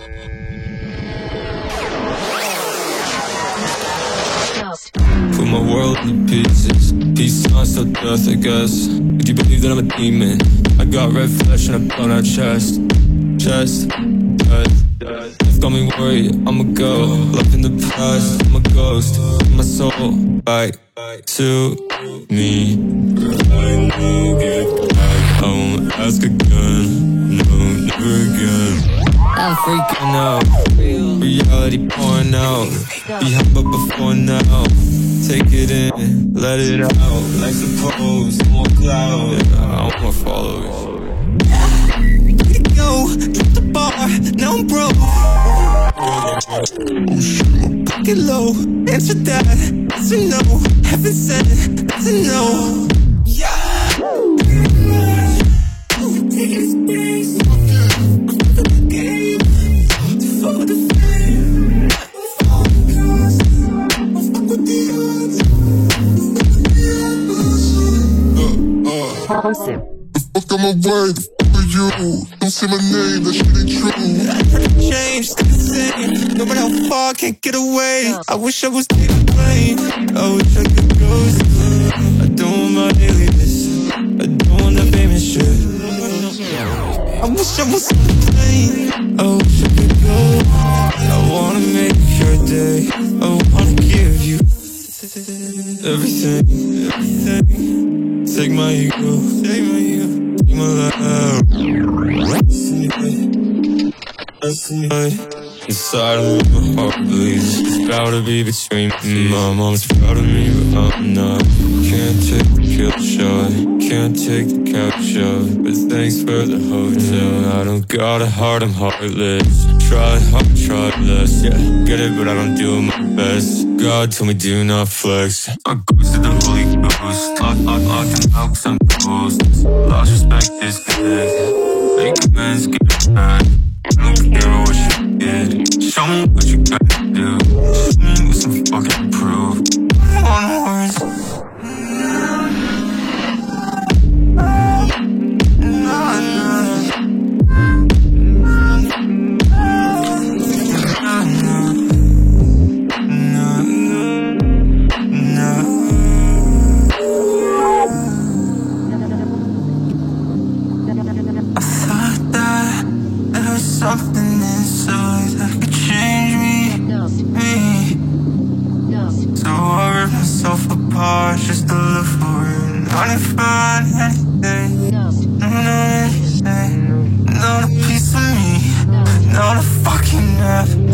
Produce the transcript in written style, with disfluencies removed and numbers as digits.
Put my world into pieces. Peace sign, still death, I guess. Would you believe that I'm a demon? I got red flesh and a blown out chest. Death got me worried, I'ma go. Love in the past, I'm a ghost. My soul, back to me. I won't ask again. No, never again. I'm freaking out. Reality pouring out. Behind but before now. Take it in, let it out. Like suppose, more cloud. Yeah, I want more followers. Go, drop the bar, now I'm broke. Oh shit, my pocket low. Answer that, that's a no. Heaven said, that's a no. Yeah. Taking space. For the game, for the fame. For the cost. I'll fuck with the odds. Awesome. Fuck on my way, the fuck are you? Don't say my name, that shit ain't true. Change, still the same. No matter how far, I can't get away. I wish I was taking plane. I wish I could ghost. I don't want my alias. I don't want that famous shit. I wish I was on the plane. I wish I could go. I wanna make your day. I wanna give you everything. Take my ego. Take my life. Inside of me, my heart bleeds. It's proud to be between me. My mom's proud of me, but I'm not. Can't take the kill shot. Can't take the couch shot. But thanks for the hotel. I don't got a heart, I'm heartless. Try hard, try less. Yeah, get it, but I don't do my best. God told me do not flex. I ghost to the Holy Ghost. Locked in house, I'm ghost. Lost respect, disconnect. Make amends, get it back. I don't care what you did. Show me what you gotta do. Show me with some fucking proof. On horse. Something inside that could change me. So I rip myself apart just to look for it. Not to find anything, not anything, not a piece of me, not a fucking map.